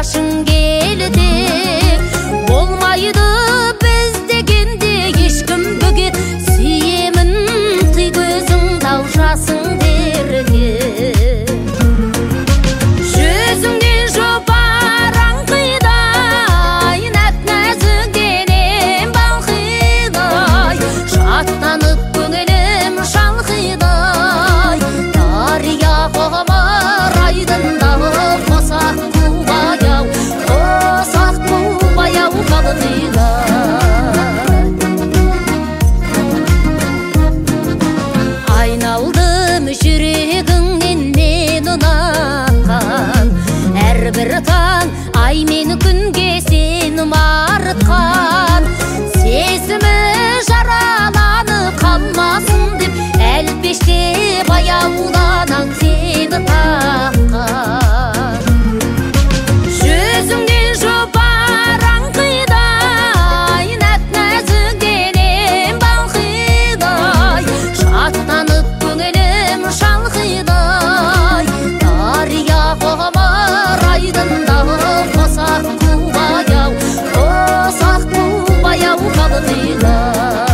жашың келді болмайды біз дегенде ешкім бөгет сүйемін тый көзің тау жасың дерге жүзіңнен жұпар аңқидай нәп-нәзік денем балқидай шаттанып көңілім шалқидай дария ғұмыр айдындағы қосақ қу баяу қалқидай айналдым жүрегіңнен мен ұнатқан әрбір таң ай мен күнге сен ұмартқан сезімі жараланып қалмасын деп әлпеште баяуланам сені таққан жүзіңнен жұпар аңқидай нәп-нәзік денем балқидай шаттанып көңілім шалқидай дария ғұмыр айдындағы қосақ қу баяу қалқидай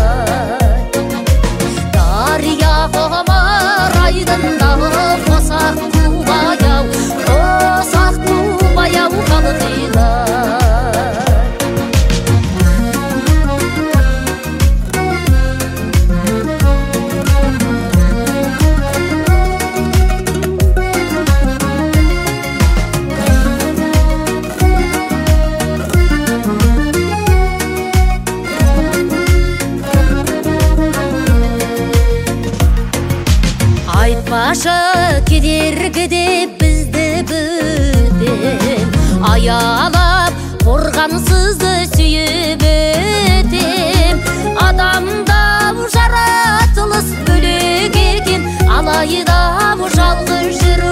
дария ғұмыр айдындағы қосақ қу баяу қалқидай айтпашы кедергіде бізді бөтен аялап қорғансызды сүйіп өтем адамда жаратылыс бөлек екен алайда жалғыз жүру